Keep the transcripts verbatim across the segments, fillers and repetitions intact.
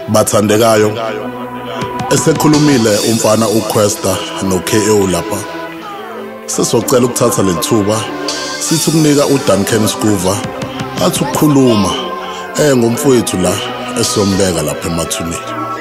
Bathandekayo esekhulumile umfana uQuesta noK O lapha. Sesocela ukuthatha lethuba sithi ukunika uDuncan Scoover athi ukukhuluma eh ngomfowethu la esombeka lapha emathuneni.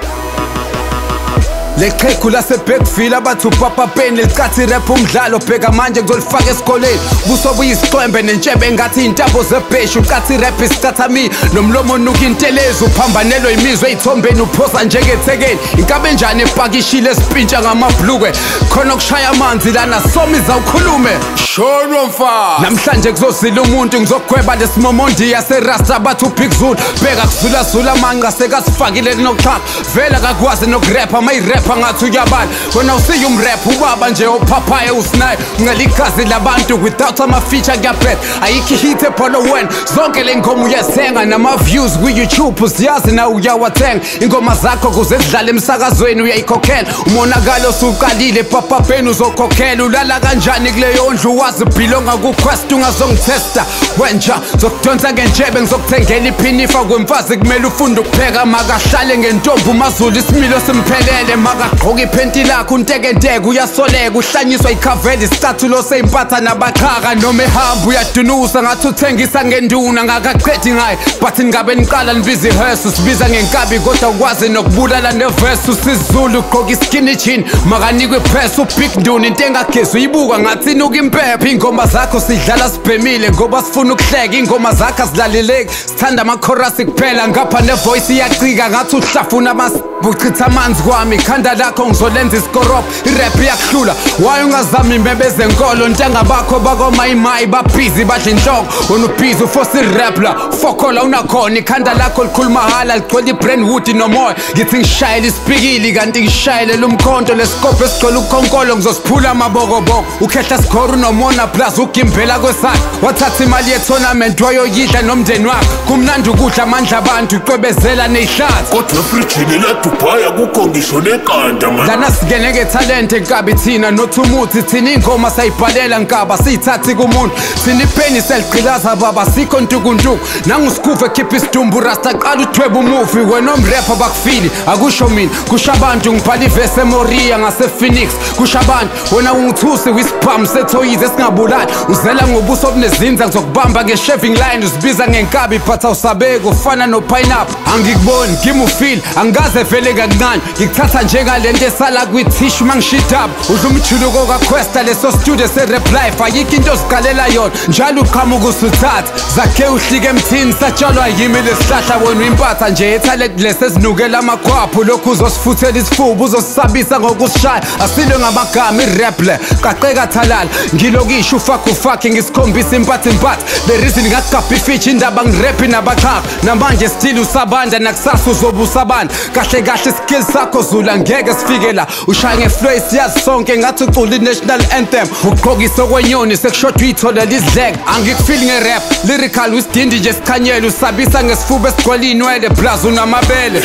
Leqheqhu laseBackville abathi uPapa Penny licathi rap umdlalo bheka manje ngizolifaka esikoleni busobu yisiqhembe nentshebe ngathi intabo zebheshu ucathi rap isicathamile nomlomo onuka intelezi uphambanelwe imizwa ezithombeni uphosa njengethekeni inkabe njani epakishile esipintsha ngamabhlukwe khona okushaya amanzi lana somiza ukhulume shono mfana namhlanje kuzozila umuntu ngizogweba lesimomondi yaserasta bathi uBig Zulu bheka kuzula zula manga sekasifakile kunoxhaka vela kakwazi nokurapha mayirap ngathi uyabala wena usiya umrap ubaba nje ophaphaya usinayo ngeligazi labantu without ama feature kuyaphetha ayikho hit epholo wena zonke lengoma uyasenga nama views ku YouTube usiyazi na uyawathenga ingoma zakho kuze zidlale emsakazweni uyayikhokhela umonakalo usuqalile Papa Penny uzokhokhela ulala kanjani kuleyo ndlu wazi belonga ku Quest ungazongitesta wenja zokudonsa ngenjebe ngizokuthengela iphinifa kwemfazi kumele ufunde ukupheka makahlale ngentombi uMazulu isimilo simphelele akagqoka iphenti lakho untekenteke uyasoleka uhlanyiswa ikhaveli isicathulo seyimpatha nabaqhaka noma ehamba uyadunusa ngathi uthengisa ngenduna ngakaqedi ngayo but ngabe niqala nibiza ihearse sibiza ngenkabi kodwa ukwazi nokubulala neverse usizulu ugqoka iskinny jean makanikwe press uBig Nduna into engagezi uyibuka ngathi inuka impepha ingoma zakho sidlala sibhemile ngoba sifuna ukuhleka ingoma zakho azilaleleki sithanda ama chorus kuphela ngapha ne voice iyacika ngathi uhlafuna buchitha amanzi kwami khanda lakho ngizolenza iskoropo irap yakuhlula waye ungazami imbebeze enkolo ntengabakho bako mayimayi babhizi badla inhloko unubhizi ufosi rapla fokola unakhona ikhanda lakho likhuluma hala ligcwele ibrainwood nomoya ngithi ngishayele isipikili kanti ngishayele lumkhonto lesikopo esigcwele ukhonkolo ngizosiphula amabokoboko ukhehla score unomona plus ugimbela kwesakhe wathatha imali ye-tournament wayoyidla nomndeni wakhe kumnandi ukudla amandla abantu iqwebezela neyihlathi kodwa efrijini ledubhaya kukho ngisho nekanda man lana sigene ngetalent enkabi thina nothumuthi thina ingoma sayibhalela nkaba siyithathi kumuntu thina ipheni seligqilaza baba sikho ntukuntuku nanguScoover keep isidumbu rasta qala uthweba umufi wena omrapper bakufili akusho mina kusho abantu ngibhala ivesi eMoria ngasePhoenix kusho abantu wena ungithusi wisipam sethoyize esingabulali uzela ngobuso obunezinza ngizokubamba nge-shaving line uzibiza ngenkabi but awusabeki ufana no-pineapple angikuboni give me feel angaze vele kancane ngikuthatha njengalento esala kwithishu mangishidaba udla umjuluko kaQuesta leso studio se-rap life ayikho into ozikalela yona njalo uqhamuka usuthatha zakhe uhlike emthini satshalwa yimi lesihlahla wena uyimpatha nje ethalent lesezinukela amakhwaphu lokhu uzosifuthela isifuba uzosisabisa ngokusishaya asilwe ngamagama irap le qaqeka thalala ngilokisho ufaka ufaki ngisikhombisa impatha impatha the reason ngakugabha ifeature indaba ngiraphi nabaqhaka namanje still usabanda nakusasa uzobusabanda kahle kahle skill sakho zula ngeke sifike la ushaya ngeflow siyazi sonke ngathi ucula i-national anthem ugqokisa okwenyoni sekushoda uyitholela izidleke angikufili nge-rap lyrical wisidindi nje sikhanyela usabisa ngesifuba esigcwele inwele plus unamabele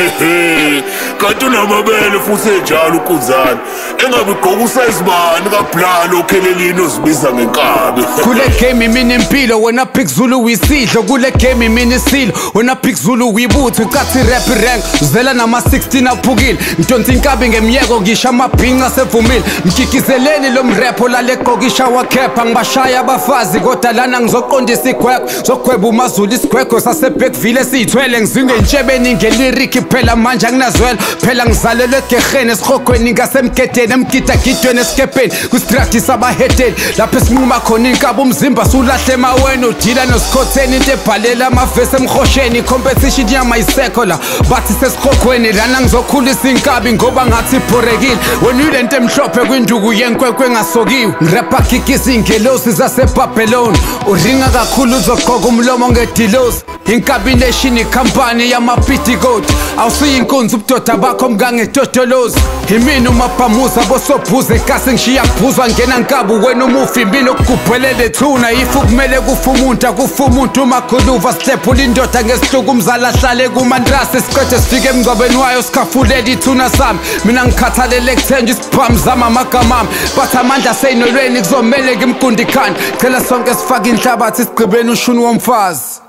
kanti unamabele futhi enjalo ukunzana engabe ugqoka usayizibani kablalo okhelelini ozibiza ngenkabi kule game imini impilo wena Big Zulu uyisidlo kule game imini isilo wena Big Zulu uyibutho ucathi rap rank uzela nama sixteen aphukile ntonsi inkabi ngemiyeko ngisho amabhinqa sevumile mkikizeleni lo mrapho laleqokisha wakhepha ngibashaya abafazi kodwa lana ngizoqondisa igwegwe zogweba uMazulu isigwegwe saseBackville esiyithwele ngizingentshebeni ngeliriki phela manje anginazwela phela ngizalelwe egeheni esihogweni ngasemgedeni emgidagidweni esikepeni kusidraktisa abahedeni lapho esinquma khona inkaba umzimba sulahle emaweni udila nosikhotheni into ebhalela amavesi emhosheni competition yamayisekho la bathi sesikhogweni lana ngizokhulisa inkabi ngoba ngathi ibhorekile wena uyilento emhlophe kwinduku yenkwekwe engasokiwe ngirapha kikisa ingelosi zaseBabylon uringa kakhulu uzogqoka umlomo ngedilosi inkabi nation ikhampani yamapiticoat awusiyinkunzi ubudoda bakho mkangedodolozi imini umabhamuza bosobhuza ekasi ngishiya kubhuzwa ngena nkabu wena umufi impilo okugubhelele thuna ifu kumele kufa umuntu akufa umuntu umakhuluva sihlephula indoda ngesihluku umzala ahlale kumandrasi isiqede sifike emngcwabeni wayo sikhafulela ithuna sami mina ngikhathalele kuthenjwa isibhamu zami amagama ami but amandla seyinolweni kuzomele ngimgundi khanda cela sonke sifake inhlabathi isigqibeni ushuni womfazi.